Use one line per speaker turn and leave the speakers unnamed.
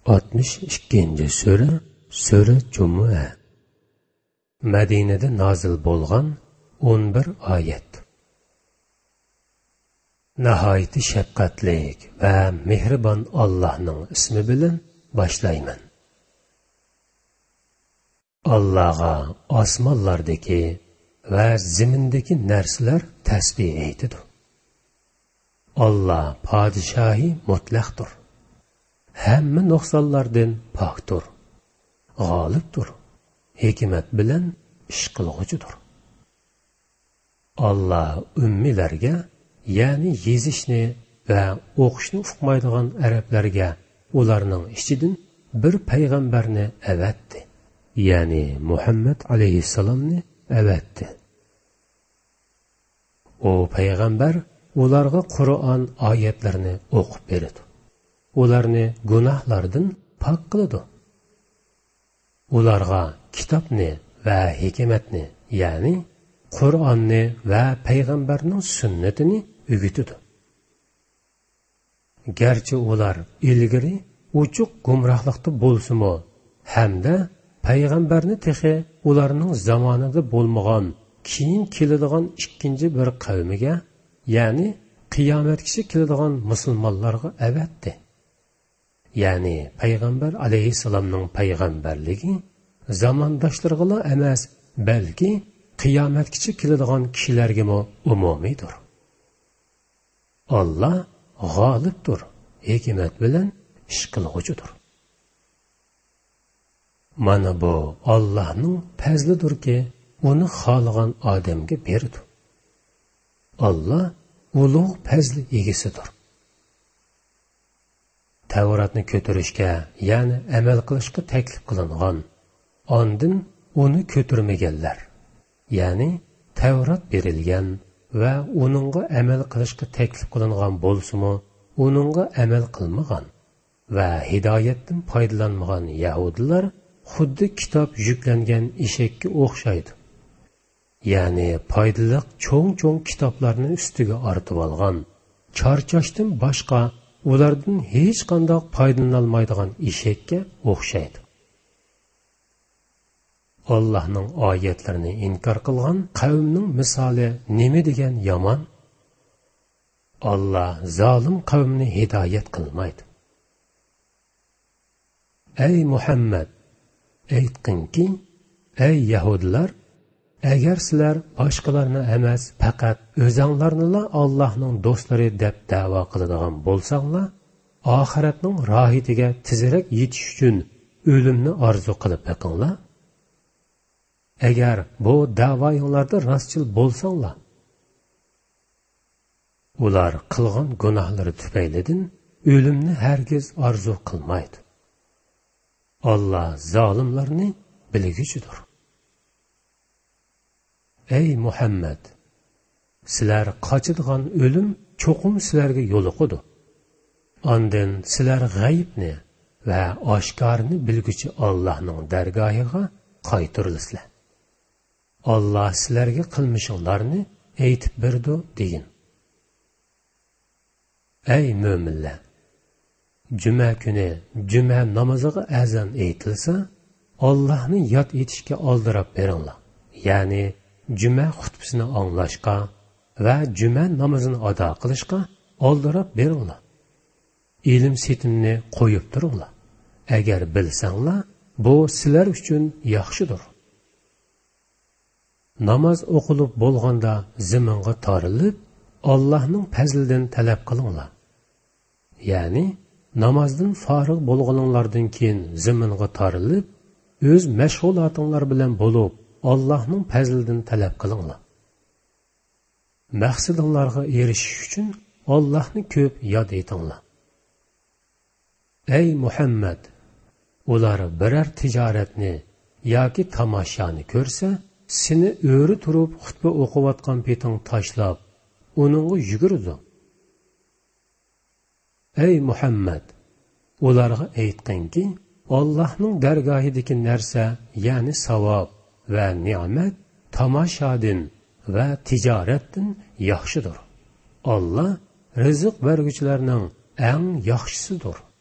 62. Sura Cumua. Madinada nozil bo'lgan 11 oyat. Nihoyat shafqatli va mehribon Allohning ismi bilan boshlayman. Allohga osmonlardagi va zimindagi narsalar tasbih aytadi. Allah podshohi mutlaqdir. Hamma nuqsonlardan pokdir. G'olibdir. Hikmat bilan ish qilg'uchidir. Allah ummilarga, ya'ni yezishni va o'qishni uqmaydigan arablarga ularning ichidan bir payg'ambarni avatdi. Ya'ni Muhammad alayhissalomni avatdi. O payg'ambar ularga Qur'on oyatlarini o'qib beradi. Ularni gunohlardan pok qiladi. Ularga kitobni va hikmatni, ya'ni Qur'onni va payg'ambarning sunnatini o'rgatadi. Garchi ular ilgari uchuq gumrohlikda bo'lsa-mu, hamda payg'ambarni texe ularning zamonida bo'lmagan, keyin keladigan ikkinchi bir qavmiga, ya'ni qiyomatgacha keladigan musulmonlarga avatdi. Ya'ni payg'ambar alayhissalomning payg'ambarligi zamondoshlariga emas, balki qiyomatgacha keladigan kishilarga umumiydir. Allah g'olibdir, hikmat bilan ish qilg'uchidir. Mana bu Allohning fazlidirki, uni xohlagan odamga berdi. Allah ulug' fazl egasidir. Tavratni ko'tarishga, ya'ni amal qilishga taklif qilingan, ondan uni ko'tarmaganlar, ya'ni Tavrat berilgan va uningga amal qilishga taklif qilingan bo'lsa-mu, uningga amal qilmagan va hidoyatdan foydalanmagan yahudilar xuddi kitob yuklangan eshakka o'xshaydi. Ya'ni foydaliq cho'ng-cho'ng kitoblarni ustiga ortib olgan, charchashdan boshqa ulardan hech qanday foydalanolmaydigan eshakka o'xshaydi. Allohning oyatlarini inkor qilgan qavmning misoli nima degan yomon? Allah zolim qavmni hidoyat qilmaydi. Ey Muhammad, aytqinki, ey yahudilar, agar sizlar boshqalarni emas, faqat o'zinglarnila Allohning do'stlari deb da'vo qiladigan bo'lsanglar, oxiratning rohatiga tezroq yetish uchun o'limni orzu qilib boqinglar. Agar bu da'voinglarda rostchil bo'lsanglar, ular qilgan gunohlari tufaylidan o'limni hargiz orzu qilmaydi. Allah zolimlarni bilguchidir. Ey Muhammad, sizlar qochadigan o'lim cho'qim sizlarga yo'liqidi. Ondan sizlar g'aybni va oshkorni bilguchi Allohning dargohiga qaytirilasizlar. Allah sizlarga qilmishinglarni aytib berdi deyin. Ey mo'minlar, juma kuni juma namoziga azon aytilsa, Allohni yod etishga oldirab beringlar. Ya'ni juma xutbasini anglashga va juma namozini ado qilishga oldirab beringlar. Ilm setimni qo'yib turinglar. Agar bilsanglar, bu sizlar uchun yaxshidir. Namoz o'qilib bo'lganda ziminga torilib, Allohning fazlidan talab qilinglar. Ya'ni namozdan farig' bo'lganinglardan keyin ziminga torilib, o'z mashg'ulotinglar bilan bo'lib, Allohning fazlidan talab qilinglar. Maqsadinglarga erishish uchun Allohni ko'p yod etinglar. Ey Muhammad, ular biror tijoratni yoki tomoshani ko'rsa, seni o'ri turib xutba o'qiyotgan peting tashlab, uningga yugurdi. Ey Muhammad, ularga aytqinki, Allohning dargohidagi narsa, ya'ni savob va ne'mat tomoshadan va tijoratdan yaxshidir. Allah rizq berguchilarning eng yaxshisidir.